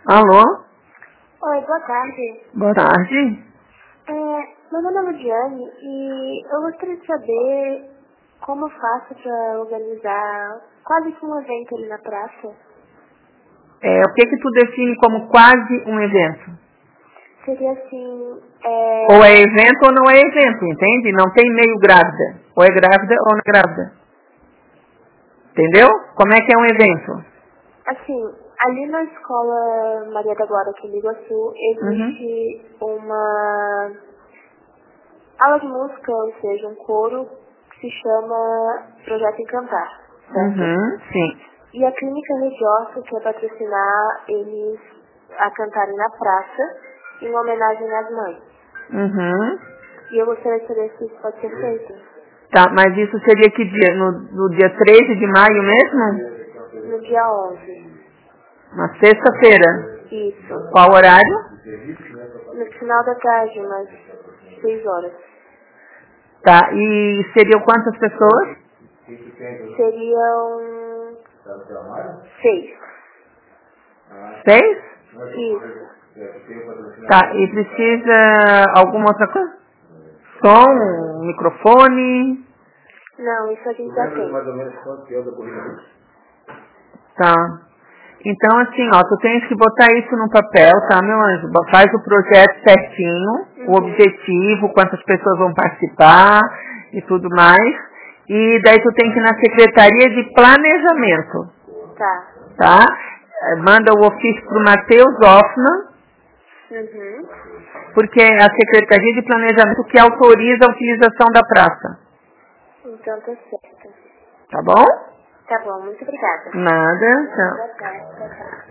Alô? Oi, boa tarde. Boa tarde. Meu nome é Ludiane e eu gostaria de saber como eu faço para organizar quase que um evento ali na praça. O que tu define como quase um evento? Seria assim, Ou é evento ou não é evento, entende? Não tem meio grávida. Ou é grávida ou não é grávida. Entendeu? Como é que é um evento? assim, ali na escola Maria da Glória aqui em Iguaçu existe uma aula de música, ou seja, um coro que se chama Projeto Encantar, certo? Sim. E a Clínica Regiorça quer patrocinar eles a cantarem na praça em homenagem às mães. E eu gostaria de saber se isso pode ser feito. Tá, mas isso seria que dia? No dia 13 de maio mesmo? No dia 11. Uma sexta-feira. Isso. Qual horário? No final da tarde, umas 6 horas. Tá, e seriam quantas pessoas? Seriam 6. 6? Isso. Tá, e precisa alguma outra coisa? Som, microfone? Não, isso a gente já tem. Tá. Então, assim, ó, tu tens que botar isso no papel, tá, meu anjo? Faz o projeto certinho, o objetivo, quantas pessoas vão participar e tudo mais. E daí tu tem que ir na Secretaria de Planejamento, tá? Manda o ofício pro Matheus Hoffman, porque é a Secretaria de Planejamento que autoriza a utilização da praça. Então tá certo. Tá bom? Tá bom, muito obrigada. Nada, tchau. Boa tarde, tchau.